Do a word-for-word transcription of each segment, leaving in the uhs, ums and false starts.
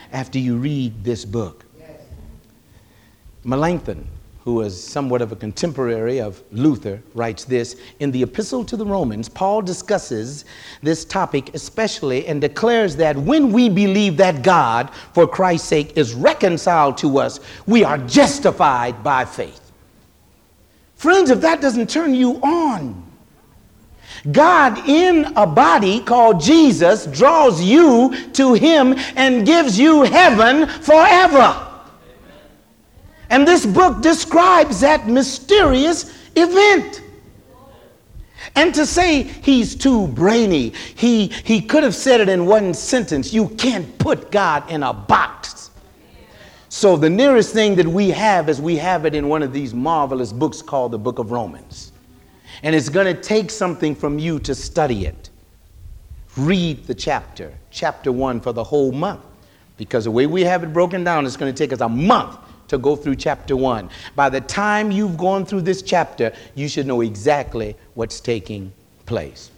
after you read this book. Melanchthon, who was somewhat of a contemporary of Luther, writes this: in the Epistle to the Romans, Paul discusses this topic especially and declares that when we believe that God, for Christ's sake, is reconciled to us, we are justified by faith. Friends, if that doesn't turn you on, God in a body called Jesus draws you to him and gives you heaven forever. And this book describes that mysterious event. And to say he's too brainy, he, he could have said it in one sentence. You can't put God in a box. So the nearest thing that we have is we have it in one of these marvelous books called the Book of Romans. And it's going to take something from you to study it. Read the chapter, chapter one, for the whole month. Because the way we have it broken down, it's going to take us a month to go through chapter one. By the time you've gone through this chapter, you should know exactly what's taking place.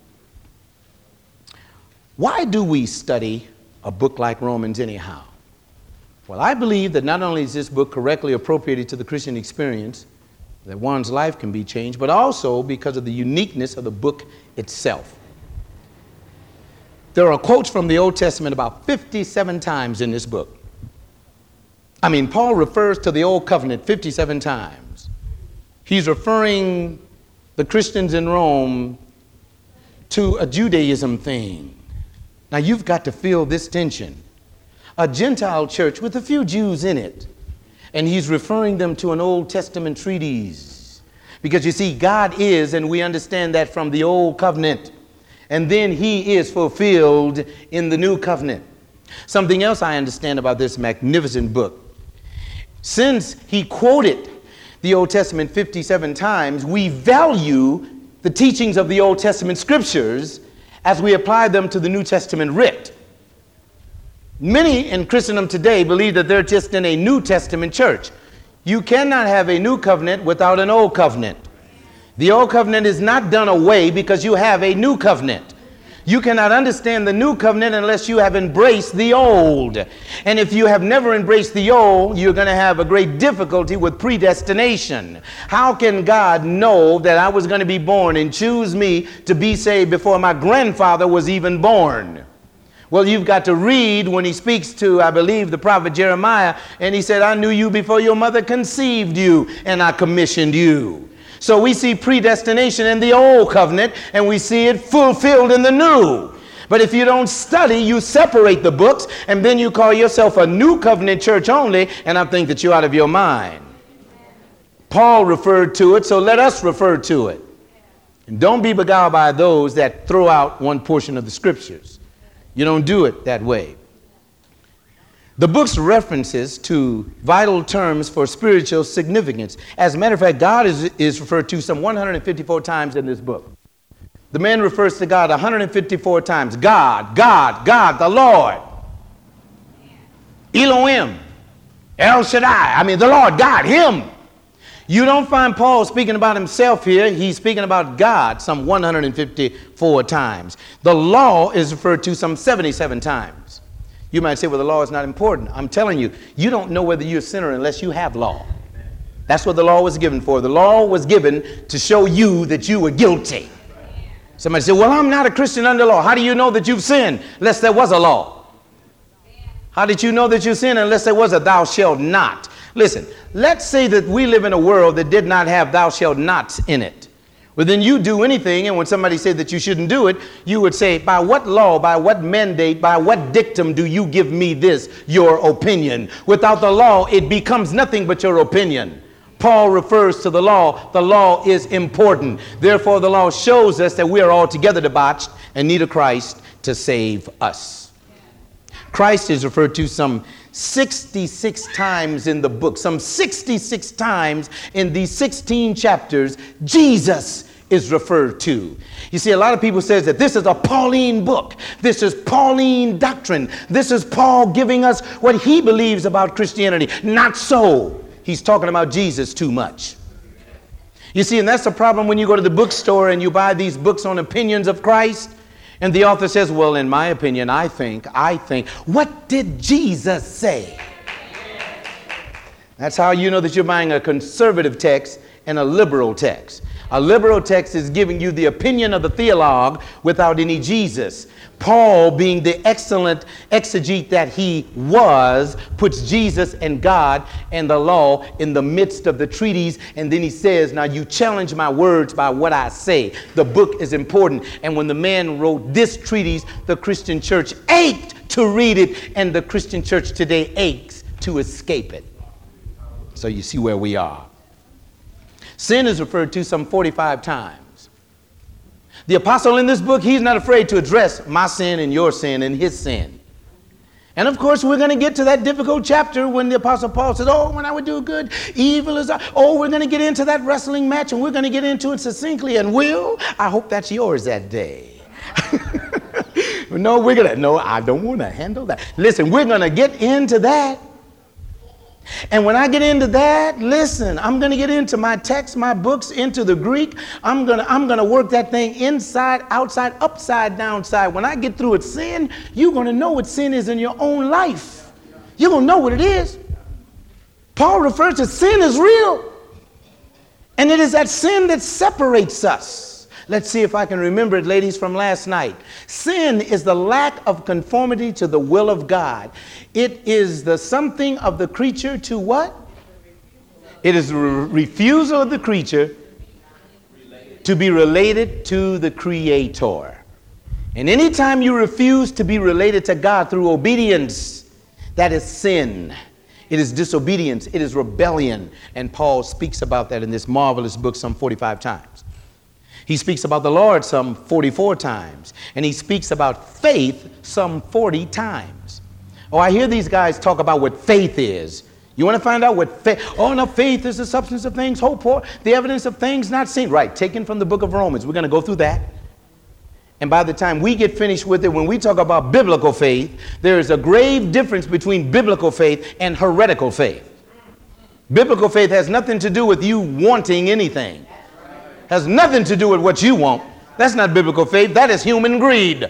Why do we study a book like Romans anyhow? Well, I believe that not only is this book correctly appropriated to the Christian experience, that one's life can be changed, but also because of the uniqueness of the book itself. There are quotes from the Old Testament about fifty-seven times in this book. I mean, Paul refers to the Old Covenant fifty-seven times. He's referring the Christians in Rome to a Judaism thing. Now, you've got to feel this tension. A Gentile church with a few Jews in it. And he's referring them to an Old Testament treatise. Because you see, God is, and we understand that from the Old Covenant. And then he is fulfilled in the New Covenant. Something else I understand about this magnificent book. Since he quoted the Old Testament fifty-seven times, we value the teachings of the Old Testament scriptures as we apply them to the New Testament writ. Many in Christendom today believe that they're just in a New Testament church. You cannot have a new covenant without an old covenant. The old covenant is not done away because you have a new covenant. You cannot understand the new covenant unless you have embraced the old. And if you have never embraced the old, you're going to have a great difficulty with predestination. How can God know that I was going to be born and choose me to be saved before my grandfather was even born? Well, you've got to read when he speaks to, I believe, the prophet Jeremiah, and he said, I knew you before your mother conceived you, and I commissioned you. So we see predestination in the old covenant, and we see it fulfilled in the new. But if you don't study, you separate the books, and then you call yourself a new covenant church only, and I think that you're out of your mind. Paul referred to it, so let us refer to it. And don't be beguiled by those that throw out one portion of the scriptures. You don't do it that way. The book's references to vital terms for spiritual significance. As a matter of fact, God is, is referred to some one hundred fifty-four times in this book. The man refers to God one hundred fifty-four times. God, God, God, the Lord. Elohim, El Shaddai. I mean, the Lord, God, him. You don't find Paul speaking about himself here. He's speaking about God some one hundred fifty-four times. The law is referred to some seventy-seven times. You might say, well, the law is not important. I'm telling you, you don't know whether you're a sinner unless you have law. That's what the law was given for. The law was given to show you that you were guilty. Somebody said, well, I'm not a Christian under law. How do you know that you've sinned unless there was a law? How did you know that you sinned unless there was a thou shalt not? Listen, let's say that we live in a world that did not have thou shalt nots in it. Well, then you do anything, and when somebody said that you shouldn't do it, you would say, by what law, by what mandate, by what dictum do you give me this, your opinion? Without the law, it becomes nothing but your opinion. Paul refers to the law. The law is important. Therefore, the law shows us that we are altogether debauched and need of Christ to save us. Christ is referred to some sixty-six times in the book, some sixty-six times in these sixteen chapters, Jesus is referred to. You see, a lot of people says that this is a Pauline book. This is Pauline doctrine. This is Paul giving us what he believes about Christianity. Not so. He's talking about Jesus too much. You see, and that's the problem when you go to the bookstore and you buy these books on opinions of Christ. And the author says, well, in my opinion, I think, I think. What did Jesus say? That's how you know that you're buying a conservative text and a liberal text. A liberal text is giving you the opinion of the theologue without any Jesus. Paul, being the excellent exegete that he was, puts Jesus and God and the law in the midst of the treatise. And then he says, now you challenge my words by what I say. The book is important. And when the man wrote this treatise, the Christian church ached to read it. And the Christian church today aches to escape it. So you see where we are. Sin is referred to some forty-five times. The apostle in this book, he's not afraid to address my sin and your sin and his sin. And of course, we're going to get to that difficult chapter when the apostle Paul says, oh, when I would do good, evil is, I. oh, we're going to get into that wrestling match and we're going to get into it succinctly. And Will, I hope that's yours that day. No, we're going to, no, I don't want to handle that. Listen, we're going to get into that. And when I get into that, listen, I'm going to get into my text, my books, into the Greek. I'm going to I'm going to work that thing inside, outside, upside, downside. When I get through with sin, you're going to know what sin is in your own life. You're going to know what it is. Paul refers to sin as real. And it is that sin that separates us. Let's see if I can remember it, ladies, from last night. Sin is the lack of conformity to the will of God. It is the something of the creature to what? It is the re- refusal of the creature to be related to the Creator. And anytime you refuse to be related to God through obedience, that is sin. It is disobedience. It is rebellion. And Paul speaks about that in this marvelous book some forty-five times. He speaks about the Lord some forty-four times. And he speaks about faith some forty times. Oh, I hear these guys talk about what faith is. You want to find out what faith? Oh, no, faith is the substance of things hoped for, the evidence of things not seen. Right, taken from the book of Romans. We're going to go through that. And by the time we get finished with it, when we talk about biblical faith, there is a grave difference between biblical faith and heretical faith. Biblical faith has nothing to do with you wanting anything. Has nothing to do with what you want. That's not biblical faith. That is human greed.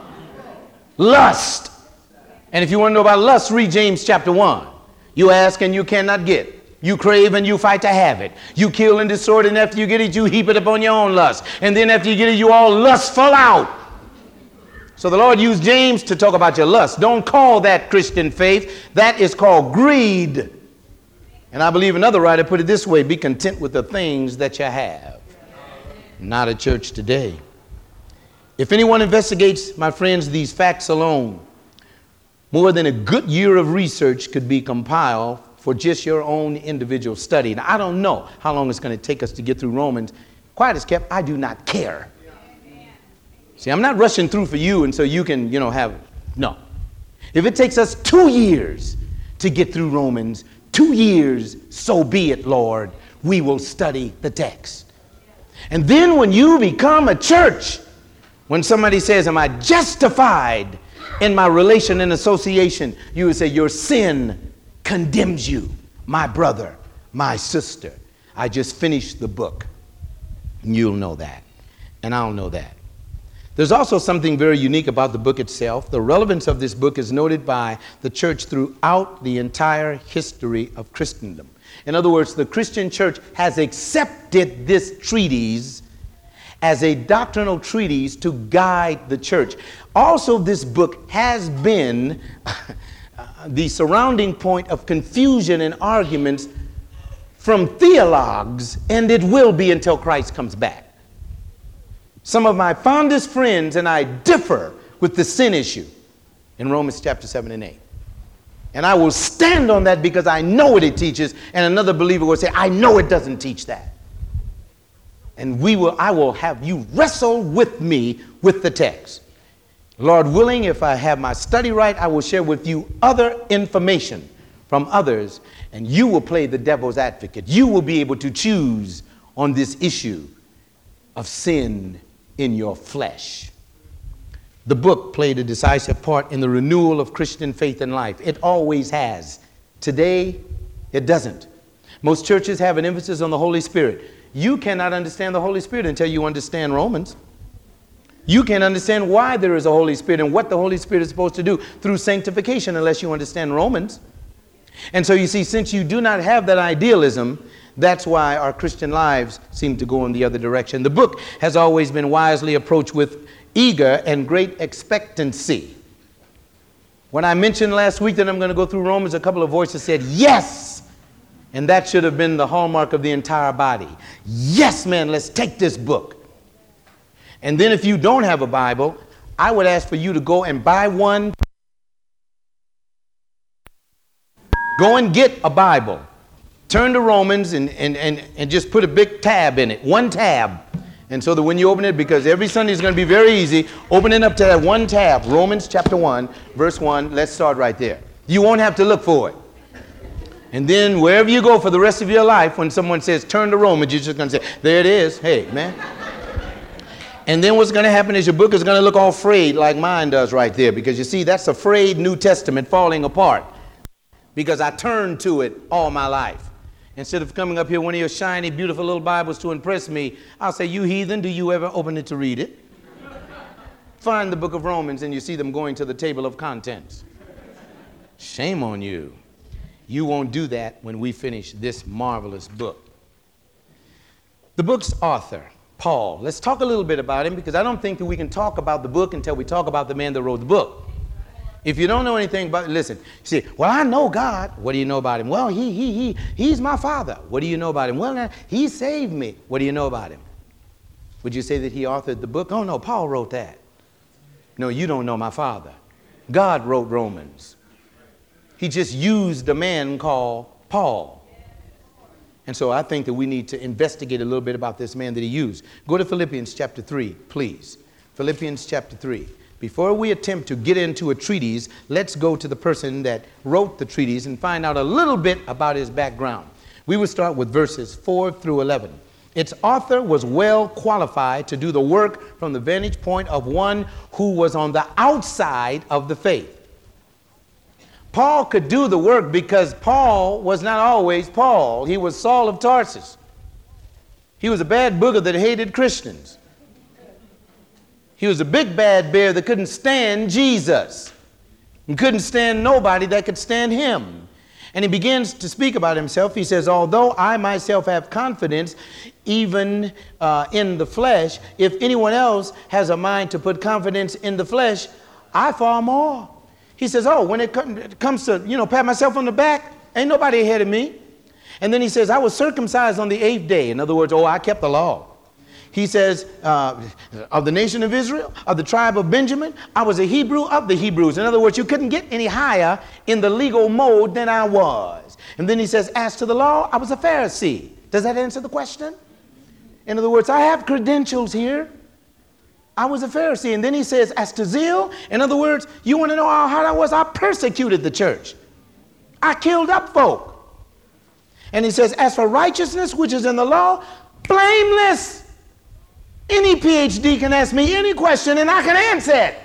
Lust. And if you want to know about lust, read James chapter one. You ask and you cannot get. You crave and you fight to have it. You kill and destroy it, and after you get it, you heap it upon your own lust. And then after you get it, you all lustful out. So the Lord used James to talk about your lust. Don't call that Christian faith. That is called greed. And I believe another writer put it this way: be content with the things that you have. Not a church today. If anyone investigates, my friends, these facts alone, more than a good year of research could be compiled for just your own individual study. Now, I don't know how long it's going to take us to get through Romans. Quiet as kept, I do not care. See, I'm not rushing through for you and so you can, you know, have, no. If it takes us two years to get through Romans, two years, so be it, Lord. We will study the text. And then when you become a church, when somebody says, am I justified in my relation and association, you would say, your sin condemns you, my brother, my sister. I just finished the book. And you'll know that. And I'll know that. There's also something very unique about the book itself. The relevance of this book is noted by the church throughout the entire history of Christendom. In other words, the Christian church has accepted this treatise as a doctrinal treatise to guide the church. Also, this book has been the surrounding point of confusion and arguments from theologues, and it will be until Christ comes back. Some of my fondest friends and I differ with the sin issue in Romans chapter seven and eight. And I will stand on that because I know what it teaches, and another believer will say, I know it doesn't teach that. And we will, I will have you wrestle with me with the text. Lord willing, if I have my study right, I will share with you other information from others, and you will play the devil's advocate. You will be able to choose on this issue of sin in your flesh. The book played a decisive part in the renewal of Christian faith and life. It always has. Today, it doesn't. Most churches have an emphasis on the Holy Spirit. You cannot understand the Holy Spirit until you understand Romans. You can't understand why there is a Holy Spirit and what the Holy Spirit is supposed to do through sanctification unless you understand Romans. And so you see, since you do not have that idealism, that's why our Christian lives seem to go in the other direction. The book has always been wisely approached with eager and great expectancy. When I mentioned last week that I'm going to go through Romans, a couple of voices said, yes. And that should have been the hallmark of the entire body. Yes, man, let's take this book. And then if you don't have a Bible, I would ask for you to go and buy one. Go and get a Bible. Turn to Romans and, and, and, and just put a big tab in it. One tab. And so that when you open it, because every Sunday is going to be very easy, open it up to that one tab. Romans chapter one, verse one. Let's start right there. You won't have to look for it. And then wherever you go for the rest of your life, when someone says, turn to Romans, you're just going to say, there it is. Hey, man. And then what's going to happen is your book is going to look all frayed like mine does right there. Because you see, that's a frayed New Testament falling apart. Because I turned to it all my life. Instead of coming up here one of your shiny, beautiful little Bibles to impress me, I'll say, you heathen, do you ever open it to read it? Find the book of Romans and you see them going to the table of contents. Shame on you. You won't do that when we finish this marvelous book. The book's author, Paul. Let's talk a little bit about him, because I don't think that we can talk about the book until we talk about the man that wrote the book. If you don't know anything about it, listen, you say, well, I know God. What do you know about him? Well, he, he, he, he's my father. What do you know about him? Well, now, he saved me. What do you know about him? Would you say that he authored the book? Oh, no, Paul wrote that. No, you don't know my father. God wrote Romans. He just used a man called Paul. And so I think that we need to investigate a little bit about this man that he used. Go to Philippians chapter three, please. Philippians chapter three. Before we attempt to get into a treatise, let's go to the person that wrote the treatise and find out a little bit about his background. We will start with verses four through eleven. Its author was well qualified to do the work from the vantage point of one who was on the outside of the faith. Paul could do the work because Paul was not always Paul. He was Saul of Tarsus. He was a bad booger that hated Christians. He was a big bad bear that couldn't stand Jesus and couldn't stand nobody that could stand him. And he begins to speak about himself. He says, although I myself have confidence even uh, in the flesh, if anyone else has a mind to put confidence in the flesh, I far more. He says, oh, when it comes to, you know, pat myself on the back, ain't nobody ahead of me. And then he says, I was circumcised on the eighth day. In other words, oh, I kept the law. He says, uh, of the nation of Israel, of the tribe of Benjamin, I was a Hebrew of the Hebrews. In other words, you couldn't get any higher in the legal mode than I was. And then he says, as to the law, I was a Pharisee. Does that answer the question? In other words, I have credentials here. I was a Pharisee. And then he says, as to zeal, in other words, you want to know how hard I was? I persecuted the church. I killed up folk. And he says, as for righteousness, which is in the law, blameless. Any P H D can ask me any question and I can answer it.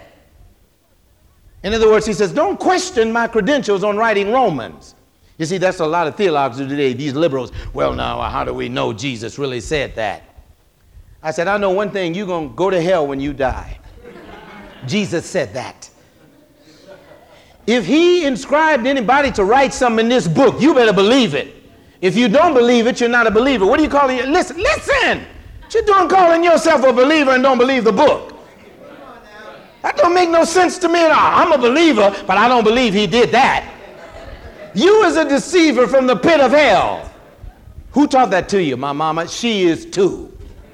In other words, he says, don't question my credentials on writing Romans. You see, that's a lot of theologians today, these liberals. Well, now, how do we know Jesus really said that? I said, I know one thing, you're going to go to hell when you die. Jesus said that. If he inscribed anybody to write something in this book, you better believe it. If you don't believe it, you're not a believer. What do you call it? Listen, listen. What you doing calling yourself a believer and don't believe the book? That don't make no sense to me at all. I'm a believer, but I don't believe he did that. You is a deceiver from the pit of hell. Who taught that to you? My mama. She is too.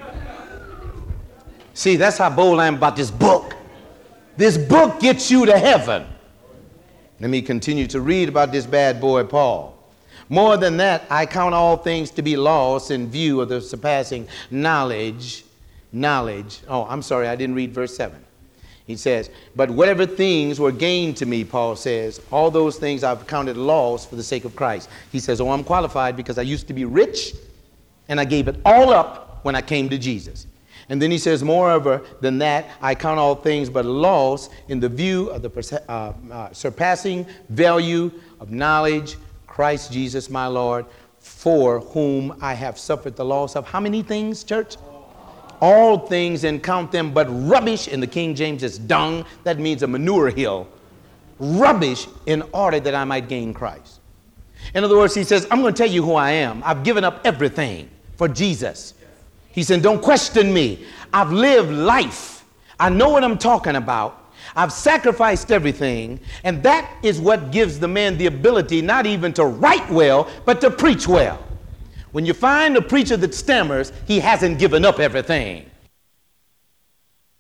See, that's how bold I am about this book. This book gets you to heaven. Let me continue to read about this bad boy, Paul. More than that, I count all things to be lost in view of the surpassing knowledge. Knowledge. Oh, I'm sorry, I didn't read verse seven. He says, but whatever things were gained to me, Paul says, all those things I've counted loss for the sake of Christ. He says, oh, I'm qualified because I used to be rich and I gave it all up when I came to Jesus. And then he says, moreover than that, I count all things but loss in the view of the uh, uh, surpassing value of knowledge, Christ Jesus, my Lord, for whom I have suffered the loss of how many things, church? all things and count them but rubbish. In the King James, it's dung. That means a manure hill. Rubbish, in order that I might gain Christ. In other words, he says, I'm going to tell you who I am. I've given up everything for Jesus. He said, don't question me. I've lived life. I know what I'm talking about. I've sacrificed everything. And that is what gives the man the ability not even to write well, but to preach well. When you find a preacher that stammers, he hasn't given up everything.